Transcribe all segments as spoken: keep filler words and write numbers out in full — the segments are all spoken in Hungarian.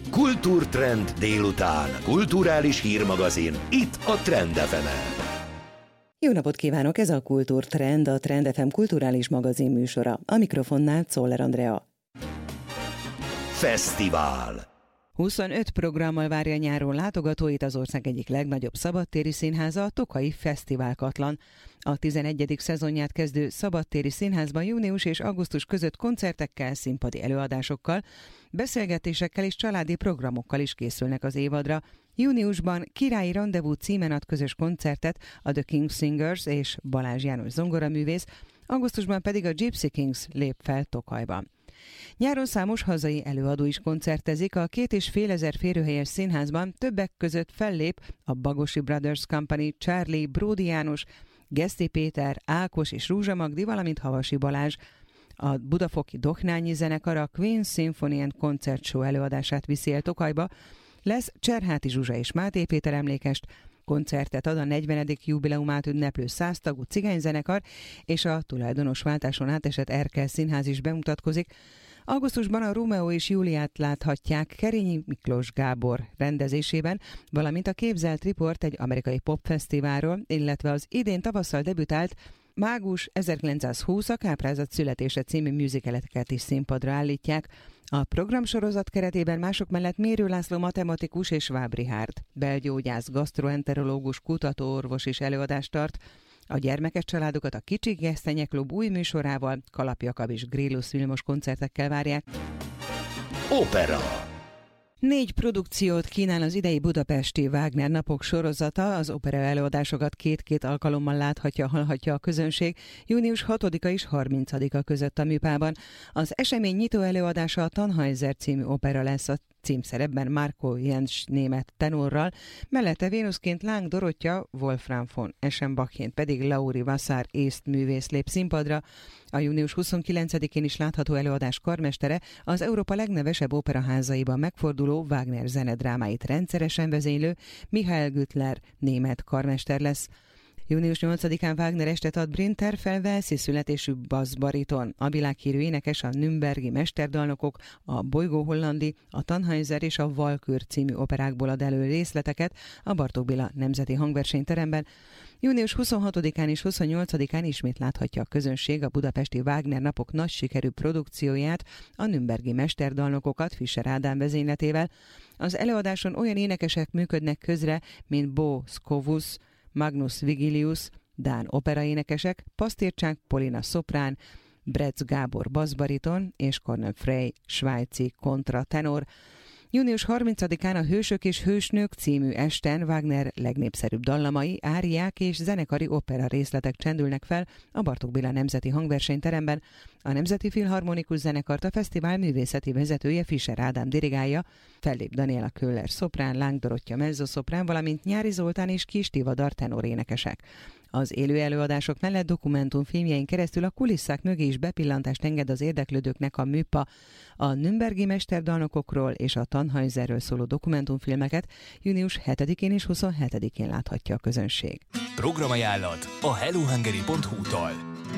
Kultúrtrend délután. Kulturális hírmagazin. Itt a Trend ef emen. Jó napot kívánok! Ez a Kultúrtrend, a Trend ef em kulturális magazin műsora. A mikrofonnál Czoller Andrea. Fesztivál. huszonöt programmal várja nyáron látogatóit az ország egyik legnagyobb szabadtéri színháza, a Tokaji Fesztiválkatlan. A tizenegyedik szezonját kezdő szabadtéri színházban június és augusztus között koncertekkel, színpadi előadásokkal, beszélgetésekkel és családi programokkal is készülnek az évadra. Júniusban Királyi Randevú címen ad közös koncertet a The King Singers és Balázs János zongoraművész, augusztusban pedig a Gypsy Kings lép fel Tokajban. Nyáron számos hazai előadó is koncertezik, a két és fél ezer férőhelyes színházban többek között fellép a Bagosi Brothers Company, Charlie, Bródi János, Geszti Péter, Ákos és Rúzsa Magdi, valamint Havasi Balázs. A budafoki Doknányi zenekar a Queen Symphony and Concert Show előadását viszi el Tokajba, lesz Cserháti Zsuzsa és Máté Péter emlékest, koncertet ad a negyvenedik jubileumát ünneplő száztagú cigányzenekar, és a tulajdonosváltáson átesett Erkel Színház is bemutatkozik. Augusztusban a Rómeó és Júliát láthatják Kerényi Miklós Gábor rendezésében, valamint a Képzelt Riport egy amerikai popfesztiválról, illetve az idén tavasszal debütált Mágus ezerkilencszázhúsz a Káprázat születése című musicaleket is színpadra állítják. A programsorozat keretében mások mellett Mérő László matematikus és Schwab Richárd belgyógyász, gasztroenterológus, kutatóorvos is előadást tart. A gyermekes családokat a Kicsi Gesztenyek Klub új műsorával, Kalap Jakab és Grillus Vilmos koncertekkel várják. Opera. Négy produkciót kínál az idei budapesti Wagner napok sorozata, az opera előadásokat két-két alkalommal láthatja, hallhatja a közönség, június hatodika és harmincadika között a Műpában. Az esemény nyitó előadása a Tannhäuser című opera lesz, a címszerepben Marco Jens német tenorral, mellette Vénuszként Láng Dorottya, Wolfram von Eschenbachként pedig Lauri Vassár észt művész lép színpadra. A június huszonkilencedikén is látható előadás karmestere az Európa legnevesebb operaházaiban megforduló Wagner zenedrámáit rendszeresen vezénylő Michael Güttler német karmester lesz. június nyolcadikán Wagner estet ad Brinter fel Velszi születésű basszbariton. A világhírű énekes a Nürnbergi mesterdalnokok, a Bolygó Hollandi, a Tannhäuser és a Walkür című operákból ad elő részleteket a Bartók Béla Nemzeti Hangversenyteremben. június huszonhatodikán és huszonnyolcadikán ismét láthatja a közönség a budapesti Wagner napok nagy sikerű produkcióját, a Nürnbergi mesterdalnokokat Fischer Ádám vezényletével. Az előadáson olyan énekesek működnek közre, mint Bo Scovus, Magnus Vigilius, dán operaénekesek, Pasztírcsák Polina szoprán, Bretz Gábor basszbariton és Cornel Frey svájci kontratenor. június harmincadikán a Hősök és Hősnők című esten Wagner legnépszerűbb dallamai, áriák és zenekari opera részletek csendülnek fel a Bartók Béla Nemzeti Hangversenyteremben. A Nemzeti Filharmonikus Zenekart a fesztivál művészeti vezetője Fischer Ádám dirigálja, fellép Daniela Köhler szoprán, Láng Dorottya mezzoszoprán, valamint Nyári Zoltán és Kis Tivadar tenorénekesek. Az élő előadások mellett dokumentumfilmjein keresztül a kulisszák mögé is bepillantást enged az érdeklődőknek a Műpa. A Nürnbergi mesterdalnokokról és a Tannhäuserről szóló dokumentumfilmeket június hetedikén és huszonhetedikén láthatja a közönség. Programajánlat a hellohungary pont hu-tól.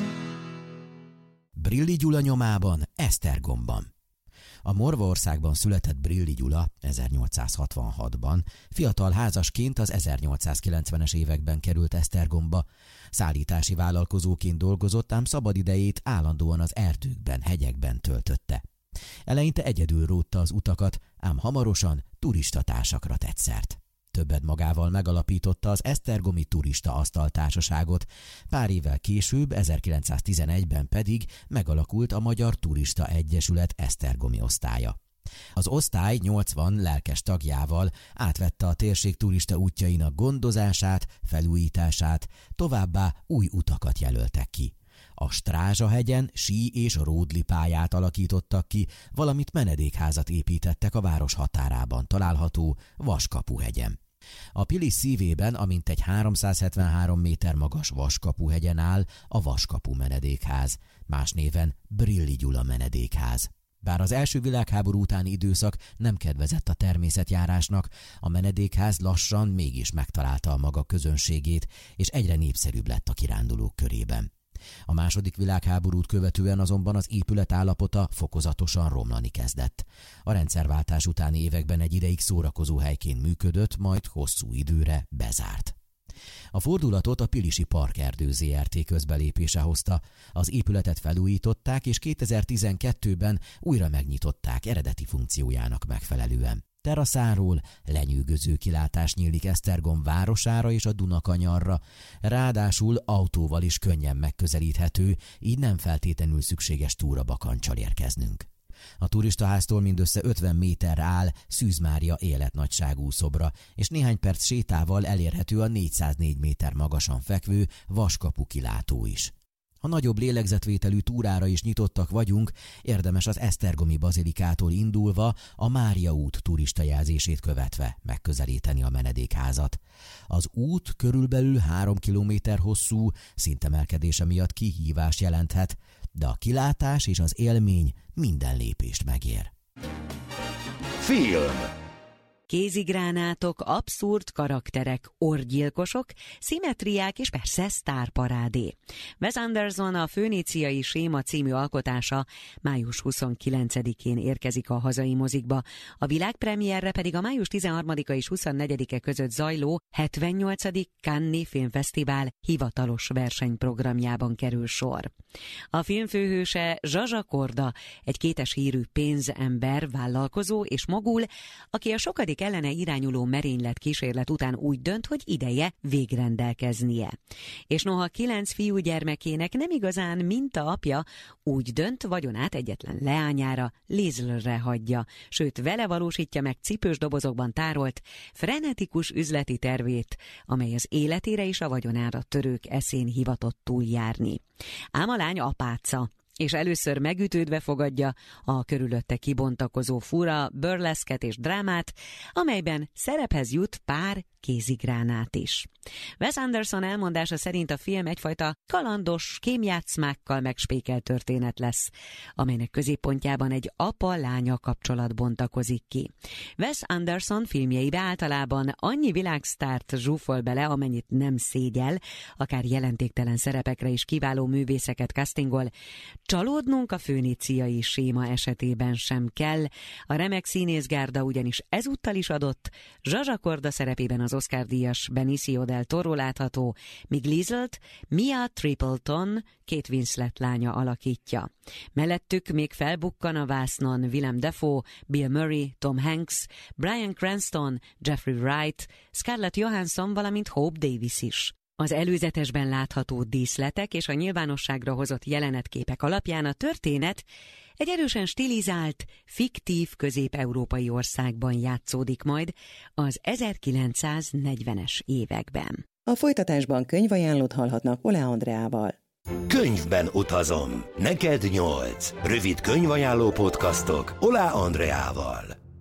Brilli Gyula nyomában, Esztergomban. A Morvaországban született Brilli Gyula ezernyolcszázhatvanhatban, fiatal házasként az ezernyolcszázkilencvenes években került Esztergomba. Szállítási vállalkozóként dolgozott, ám szabadidejét állandóan az erdőkben, hegyekben töltötte. Eleinte egyedül rótta az utakat, ám hamarosan turistatársakra tett szert. Többet magával megalapította az Esztergomi Turista Asztaltársaságot, pár évvel később, ezerkilencszáztizenegyben pedig megalakult a Magyar Turista Egyesület esztergomi osztálya. Az osztály nyolcvan lelkes tagjával átvette a térség turista útjainak gondozását, felújítását, továbbá új utakat jelöltek ki. A Strázsa-hegyen sí- és ródlipályát alakítottak ki, valamint menedékházat építettek a város határában található Vaskapu-hegyen. A Pilis szívében, amint egy háromszázhetvenhárom méter magas Vaskapu-hegyen áll a Vaskapu menedékház, más néven Brilli Gyula menedékház. Bár az első világháború utáni időszak nem kedvezett a természetjárásnak, a menedékház lassan mégis megtalálta a maga közönségét, és egyre népszerűbb lett a kirándulók körében. A második világháborút követően azonban az épület állapota fokozatosan romlani kezdett. A rendszerváltás utáni években egy ideig szórakozóhelyként működött, majd hosszú időre bezárt. A fordulatot a Pilisi Parkerdő zé er té közbelépése hozta. Az épületet felújították, és kétezer-tizenkettőben újra megnyitották eredeti funkciójának megfelelően. Teraszáról lenyűgöző kilátás nyílik Esztergom városára és a Dunakanyarra, ráadásul autóval is könnyen megközelíthető, így nem feltétlenül szükséges túrabakanccsal érkeznünk. A turistaháztól mindössze ötven méterre áll Szűz Mária életnagyságú szobra, és néhány perc sétával elérhető a négyszáznégy méter magasan fekvő Vaskapu kilátó is. A nagyobb lélegzetvételű túrára is nyitottak vagyunk, érdemes az esztergomi bazilikától indulva a Mária út turistajelzését követve megközelíteni a menedékházat. Az út körülbelül három kilométer hosszú, szintemelkedése miatt kihívás jelenthet, de a kilátás és az élmény minden lépést megér. Film. Kézigránátok, abszurd karakterek, orgyilkosok, szimmetriák és persze sztárparádé. Wes Anderson a Föníciai séma című alkotása május huszonkilencedikén érkezik a hazai mozikba, a világpremierre pedig a május tizenharmadika és huszonnegyedike között zajló hetvennyolcadik Cannes-i Filmfesztivál hivatalos versenyprogramjában kerül sor. A film főhőse Zsazsa Korda, egy kétes hírű pénzember, vállalkozó és mogul, aki a sokadik ellene irányuló merénylet kísérlet után úgy dönt, hogy ideje végrendelkeznie. És noha kilenc fiúgyermekének nem igazán minta apja, úgy dönt, vagyonát egyetlen leányára, Lizzle-re hagyja, sőt vele valósítja meg cipős dobozokban tárolt, frenetikus üzleti tervét, amely az életére és a vagyonára törők eszén hivatott túljárni. Ám a lány apáca, és először megütődve fogadja a körülötte kibontakozó fura burleszket és drámát, amelyben szerephez jut pár kézigránát is. Wes Anderson elmondása szerint a film egyfajta kalandos, kémjátszmákkal megspékelt történet lesz, amelynek középpontjában egy apa-lánya kapcsolat bontakozik ki. Wes Anderson filmjeibe általában annyi világsztárt zsúfol bele, amennyit nem szégyel, akár jelentéktelen szerepekre is kiváló művészeket castingol. Csalódnunk a föníciai séma esetében sem kell, a remek színészgárda ugyanis ezúttal is adott, Zsazsa Korda szerepében az Oscar-díjas Benicio del Toro látható, míg Lizzle-t Mia Tripleton, Kate Winslet lánya alakítja. Mellettük még felbukkan a vásznon Willem Dafoe, Bill Murray, Tom Hanks, Bryan Cranston, Jeffrey Wright, Scarlett Johansson, valamint Hope Davis is. Az előzetesben látható díszletek és a nyilvánosságra hozott jelenetképek alapján a történet egy erősen stilizált, fiktív közép-európai országban játszódik majd az ezerkilencszáznegyvenes években. A folytatásban könyvajánlót hallhatnak Oláh Andreával. Könyvben utazom. Neked nyolc. Rövid könyvajánló podcastok Oláh Andreával.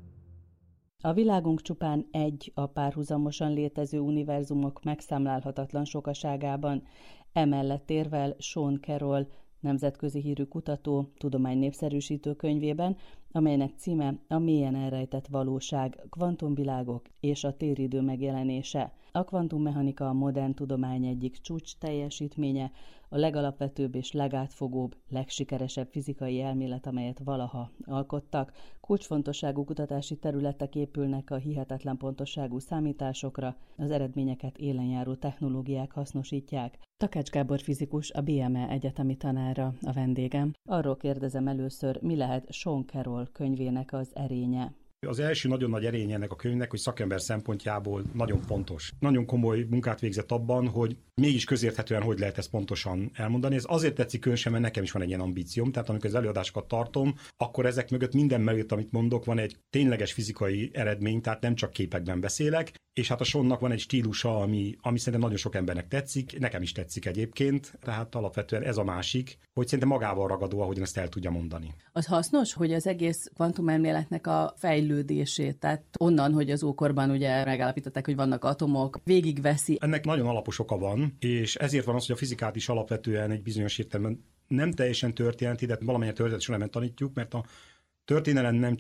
A világunk csupán egy a párhuzamosan létező univerzumok megszámlálhatatlan sokaságában. Emellett érvel Sean Carroll, nemzetközi hírű kutató, tudománynépszerűsítő könyvében, amelynek címe A mélyen elrejtett valóság, kvantumvilágok és a téridő megjelenése. A kvantummechanika a modern tudomány egyik csúcs teljesítménye, a legalapvetőbb és legátfogóbb, legsikeresebb fizikai elmélet, amelyet valaha alkottak. Kulcsfontosságú kutatási területek épülnek a hihetetlen pontosságú számításokra, az eredményeket élenjáró technológiák hasznosítják. Takács Gábor fizikus, a bé em e egyetemi tanára a vendégem. Arról kérdezem először, mi lehet Sean Carroll könyvének az erénye? Az első nagyon nagy erénye ennek a könyvnek, hogy szakember szempontjából nagyon pontos. Nagyon komoly munkát végzett abban, hogy mégis közérthetően hogy lehet ezt pontosan elmondani. Ez azért tetszik különösen, mert nekem is van egy ilyen ambícióm, tehát amikor az előadásokat tartom, akkor ezek mögött, minden mögött, amit mondok, van egy tényleges fizikai eredmény, tehát nem csak képekben beszélek, és hát a Seannak van egy stílusa, ami, ami szerintem nagyon sok embernek tetszik, nekem is tetszik egyébként, tehát alapvetően ez a másik, hogy szerintem magával ragadó, ahogyan ezt el tudja mondani. Az hasznos, hogy az egész kvantumelméletnek a fejlődését, tehát onnan, hogy az ókorban ugye megállapították, hogy vannak atomok, végigveszi. Ennek nagyon alapos oka van, és ezért van az, hogy a fizikát is alapvetően egy bizonyos értelemben nem teljesen történeti, de valamennyire történetes elemben tanítjuk, mert a történelem nem csak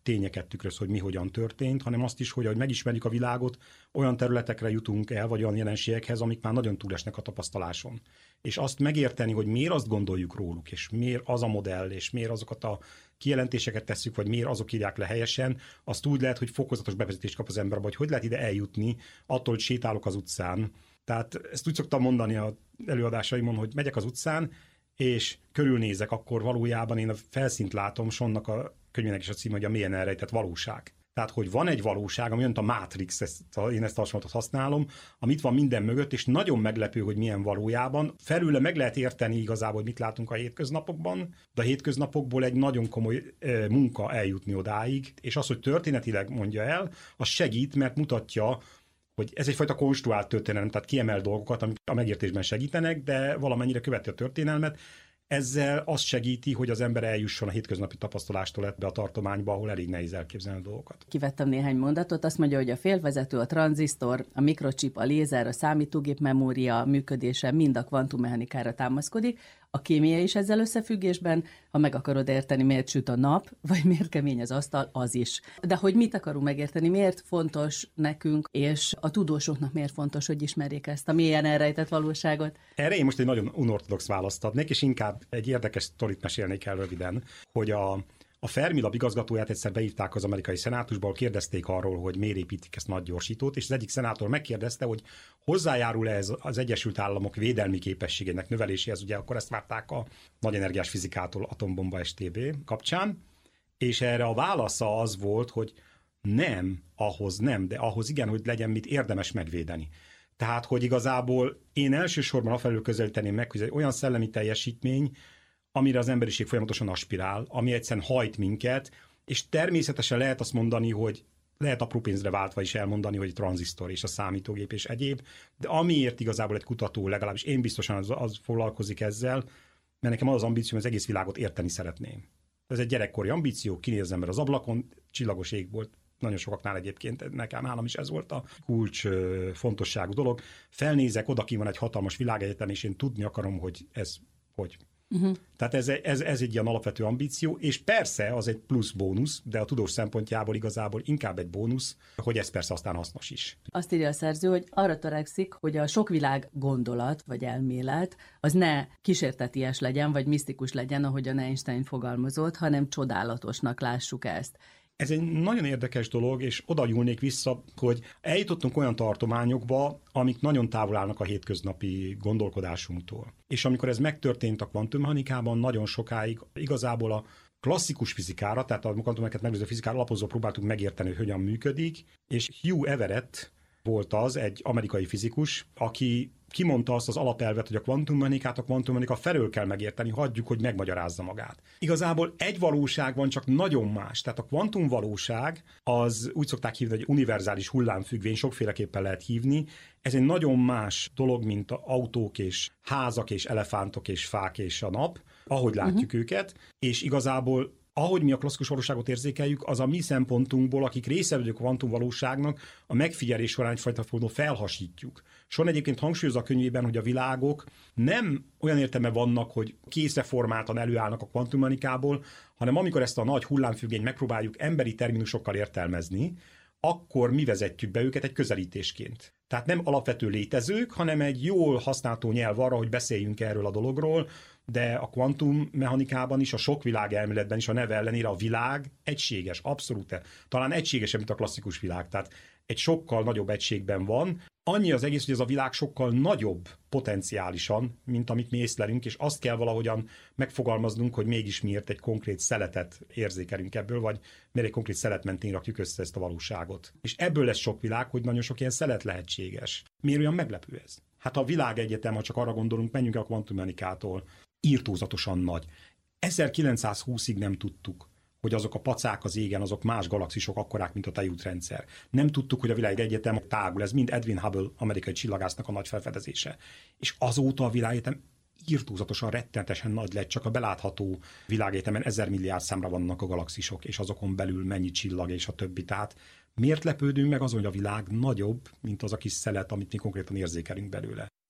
tényeket tükröz, hogy mi hogyan történt, hanem azt is, hogy ahogy megismerjük a világot, olyan területekre jutunk el, vagy olyan jelenségekhez, amik már nagyon túlesnek a tapasztaláson. És azt megérteni, hogy miért azt gondoljuk róluk, és miért az a modell, és miért azokat a kijelentéseket tesszük, vagy miért azok írják le helyesen, azt úgy lehet, hogy fokozatos bevezetést kap az ember, vagy hogy lehet ide eljutni, attól, hogy sétálok az utcán. Tehát ezt úgy szoktam mondani az előadásaimon, hogy megyek az utcán, és körülnézek, akkor valójában én a felszínt látom, és annak a könyvének is a címe, hogy a mélyen elrejtett valóság. Tehát, hogy van egy valóság, ami olyan a Matrix, ezt, én ezt a hasonlatot használom, amit van minden mögött, és nagyon meglepő, hogy milyen valójában. Felőle meg lehet érteni igazából, hogy mit látunk a hétköznapokban, de a hétköznapokból egy nagyon komoly e, munka eljutni odáig, és az, hogy történetileg mondja el, az segít, mert mutatja, hogy ez egyfajta konstruált történelem, tehát kiemel dolgokat, amik a megértésben segítenek, de valamennyire követi a történelmet. Ezzel azt segíti, hogy az ember eljusson a hétköznapi tapasztalástól ebbe a tartományba, ahol elég nehéz elképzelni a dolgokat. Kivettem néhány mondatot, azt mondja, hogy a félvezető, a tranzisztor, a mikrochip, a lézer, a számítógép memória működése mind a kvantummechanikára támaszkodik. A kémia is ezzel összefüggésben, ha meg akarod érteni, miért süt a nap, vagy miért kemény az asztal, az is. De hogy mit akarunk megérteni, miért fontos nekünk, és a tudósoknak miért fontos, hogy ismerjék ezt a mélyen elrejtett valóságot? Erre én most egy nagyon unortodox választ adnék, és inkább egy érdekes sztorit mesélnék el röviden, hogy a A Fermilab igazgatóját egyszer beívták az amerikai szenátusba, kérdezték arról, hogy miért építik ezt nagy gyorsítót, és az egyik szenátor megkérdezte, hogy hozzájárul-e ez az Egyesült Államok védelmi képességének növeléséhez, ugye akkor ezt várták a nagy energiás fizikától, atombomba es té bé kapcsán, és erre a válasza az volt, hogy nem, ahhoz nem, de ahhoz igen, hogy legyen mit érdemes megvédeni. Tehát, hogy igazából én elsősorban afelől közelíteném meg, hogy ez egy olyan szellemi teljesítmény, amire az emberiség folyamatosan aspirál, ami egyszerűen hajt minket, és természetesen lehet azt mondani, hogy lehet apró pénzre váltva is elmondani, hogy tranzisztor és a számítógép és egyéb, de amiért igazából egy kutató, legalábbis én biztosan az, az foglalkozik ezzel, mert nekem az az ambícióm, az egész világot érteni szeretném. Ez egy gyerekkori ambíció, kinéz az ember az ablakon, csillagos ég volt, nagyon sokaknál egyébként, nekem nálam is ez volt a kulcs fontosságú dolog. Felnézek, oda ki van egy hatalmas világegyetem, és én tudni akarom, hogy ez hogy. Uh-huh. Tehát ez, ez, ez egy ilyen alapvető ambíció, és persze az egy plusz bónusz, de a tudós szempontjából igazából inkább egy bónusz, hogy ez persze aztán hasznos is. Azt írja a szerző, hogy arra törekszik, hogy a sokvilág gondolat vagy elmélet az ne kísérteties legyen, vagy misztikus legyen, ahogyan Einstein fogalmazott, hanem csodálatosnak lássuk ezt. Ez egy nagyon érdekes dolog, és oda nyúlnék vissza, hogy eljutottunk olyan tartományokba, amik nagyon távol állnak a hétköznapi gondolkodásunktól. És amikor ez megtörtént a kvantummechanikában, nagyon sokáig igazából a klasszikus fizikára, tehát a kvantummechanikai megelőző fizikára alapozva próbáltuk megérteni, hogy hogyan működik, és Hugh Everett volt az, egy amerikai fizikus, aki kimondta azt az alapelvet, hogy a kvantummechanikát a kvantummechanika felől kell megérteni, hagyjuk, hogy megmagyarázza magát. Igazából egy valóság van, csak nagyon más. Tehát a kvantumvalóság az úgy szokták hívni, hogy univerzális hullámfüggvény, sokféleképpen lehet hívni. Ez egy nagyon más dolog, mint az autók és házak és elefántok és fák és a nap, ahogy látjuk uh-huh. őket, és igazából ahogy mi a klasszikus valóságot érzékeljük, az a mi szempontunkból, akik része vagyunk a kvantumvalóságnak, a megfigyelés során egyfajta módon felhasítjuk. Son egyébként hangsúlyozza a könyvében, hogy a világok nem olyan értelme vannak, hogy készreformáltan előállnak a kvantummechanikából, hanem amikor ezt a nagy hullámfüggvényt megpróbáljuk emberi terminusokkal értelmezni, akkor mi vezetjük be őket egy közelítésként. Tehát nem alapvető létezők, hanem egy jól használható nyelv arra, hogy beszéljünk erről a dologról, de a kvantummechanikában is, a sokvilág elméletben is a neve ellenére a világ egységes, abszolút, talán egységesebb, mint a klasszikus világ. Tehát egy sokkal nagyobb egységben van. Annyi az egész, hogy ez a világ sokkal nagyobb potenciálisan, mint amit mi észlelünk, és azt kell valahogyan megfogalmaznunk, hogy mégis miért egy konkrét szeletet érzékelünk ebből, vagy miért egy konkrét szelet mentén rakjuk össze ezt a valóságot. És ebből lesz sok világ, hogy nagyon sok ilyen szelet lehetséges. Miért olyan meglepő ez? Hát a világegyetem, ha csak arra gondolunk, menjünk el a kvantummechanikától, írtózatosan nagy. ezerkilencszázhúszig nem tudtuk, hogy azok a pacák az égen, azok más galaxisok akkorák, mint a tejútrendszer. Nem tudtuk, hogy a világegyetem tágul, ez mind Edwin Hubble amerikai csillagásznak a nagy felfedezése. És azóta a világegyetem írtózatosan, rettenetesen nagy lett, csak a belátható világegyetemen ezer milliárd számra vannak a galaxisok, és azokon belül mennyi csillag és a többi. Tehát miért lepődünk meg azon, hogy a világ nagyobb, mint az a kis szelet, amit mi konkrétan érzékelünk belőle?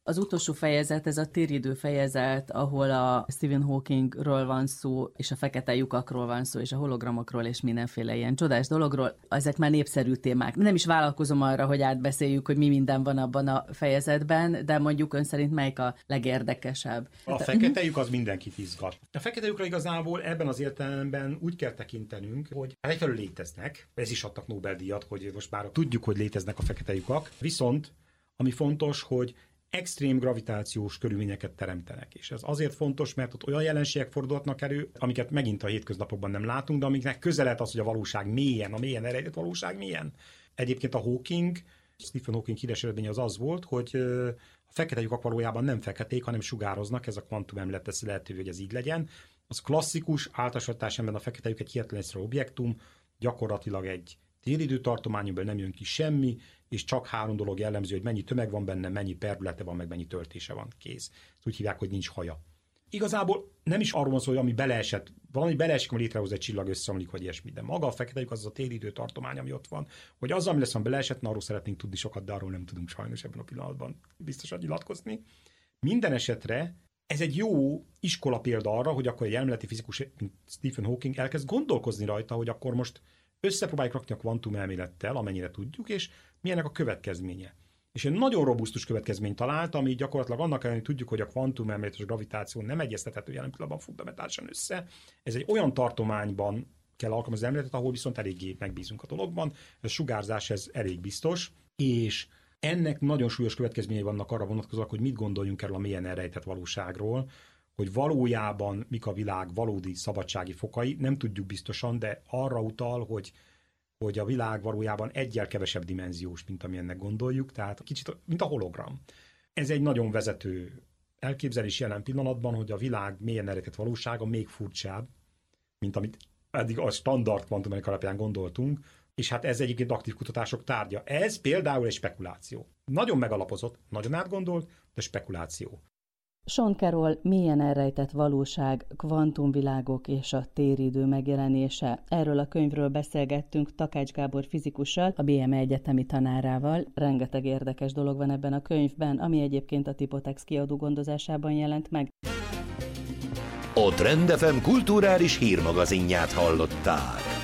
Az utolsó fejezet, ez a téridő fejezet, ahol a Stephen Hawkingról van szó, és a fekete lyukakról van szó, és a hologramokról, és mindenféle ilyen csodás dologról. Ezek már népszerű témák. Nem is vállalkozom arra, hogy átbeszéljük, hogy mi minden van abban a fejezetben, de mondjuk ön szerint melyik a legérdekesebb? A fekete lyuk az mindenkit izgat. A fekete lyukra igazából ebben az értelemben úgy kell tekintenünk, hogy egyfelől léteznek, ez is adtak Nobel-díjat, hogy most már tudjuk, hogy léteznek a fekete lyukak, viszont ami fontos, hogy extrém gravitációs körülményeket teremtenek. És ez azért fontos, mert ott olyan jelenségek fordulhatnak elő, amiket megint a hétköznapokban nem látunk, de amiknek közel lehet az, hogy a valóság mélyen, a mélyen elrejtett valóság milyen. Egyébként a Hawking, Stephen Hawking híres eredménye az az volt, hogy a fekete lyukak valójában nem feketék, hanem sugároznak, ez a kvantumelmélet teszi lehetővé, hogy ez így legyen. Az klasszikus általános értelemben a fekete lyuk egy hihetetlen egyszerű objektum, gyakorlatilag egy téridőtartományból nem jön ki semmi, és csak három dolog jellemző, hogy mennyi tömeg van benne, mennyi perdülete van, meg mennyi töltése van, kész. Ezt úgy hívják, hogy nincs haja. Igazából nem is arról van szó, hogy ami beleesett, valami beleesik, ami létrehoz egy csillag, összeomlik, vagy ilyesmi, de maga a fekete lyuk az az a téridőtartomány, ami ott van. Hogy az, ami lesz, ami beleesett, na, arról szeretnénk tudni sokat, de arról nem tudunk sajnos ebben a pillanatban biztosan nyilatkozni. Minden esetre ez egy jó iskola példa arra, hogy akkor egy elméleti fizikus, mint Stephen Hawking elkezd gondolkozni rajta, hogy akkor most összepróbáljuk rakni a kvantumelmélettel, amennyire tudjuk, és milyennek a következménye. És egy nagyon robusztus következményt talált, ami gyakorlatilag annak ellenére tudjuk, hogy a kvantumelmélet és a gravitáció nem egyeztethető jelen pillanatban fundamentálisan össze. Ez egy olyan tartományban kell alkalmazni az elméletet, ahol viszont eléggé megbízunk a dologban. Ez a sugárzás, ez elég biztos, és ennek nagyon súlyos következményei vannak arra vonatkozóak, hogy mit gondoljunk erről a mélyen elrejtett valóságról, hogy valójában mik a világ valódi szabadsági fokai, nem tudjuk biztosan, de arra utal, hogy, hogy a világ valójában egyel kevesebb dimenziós, mint amilyennek gondoljuk, tehát kicsit, mint a hologram. Ez egy nagyon vezető elképzelés jelen pillanatban, hogy a világ mélyen elrejtett valósága még furcsább, mint amit eddig a standard kvantumenek alapján gondoltunk, és hát ez egyébként aktív kutatások tárgya. Ez például egy spekuláció. Nagyon megalapozott, nagyon átgondolt, de spekuláció. Sean Carroll Mélyen elrejtett valóság, kvantumvilágok és a téridő megjelenése. Erről a könyvről beszélgettünk Takács Gábor fizikussal, a bé em e egyetemi tanárával. Rengeteg érdekes dolog van ebben a könyvben, ami egyébként a Tipotex kiadó gondozásában jelent meg. A Trend ef em kulturális hírmagazinját hallották.